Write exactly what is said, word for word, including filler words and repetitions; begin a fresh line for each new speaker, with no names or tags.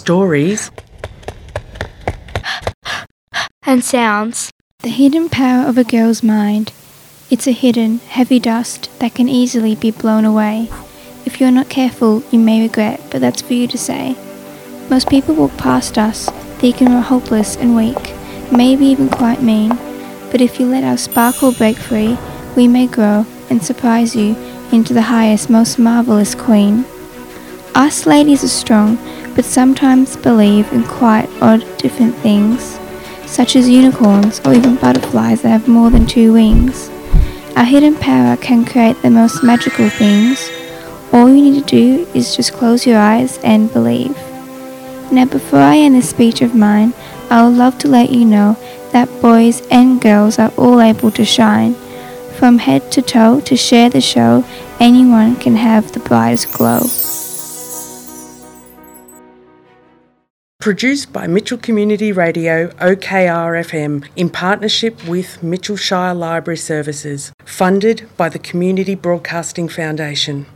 stories
and sounds.
The hidden power of a girl's mind. It's a hidden, heavy dust that can easily be blown away. If you're not careful, you may regret, but that's for you to say. Most people walk past us, thinking we're hopeless and weak, maybe even quite mean. But if you let our sparkle break free, we may grow and surprise you into the highest, most marvellous queen. Us ladies are strong, but sometimes believe in quite odd, different things, such as unicorns or even butterflies that have more than two wings. Our hidden power can create the most magical things. All you need to do is just close your eyes and believe. Now, before I end this speech of mine, I would love to let you know that boys and girls are all able to shine. From head to toe to share the show, anyone can have the brightest glow.
Produced by Mitchell Community Radio O K R F M in partnership with Mitchell Shire Library Services. Funded by the Community Broadcasting Foundation.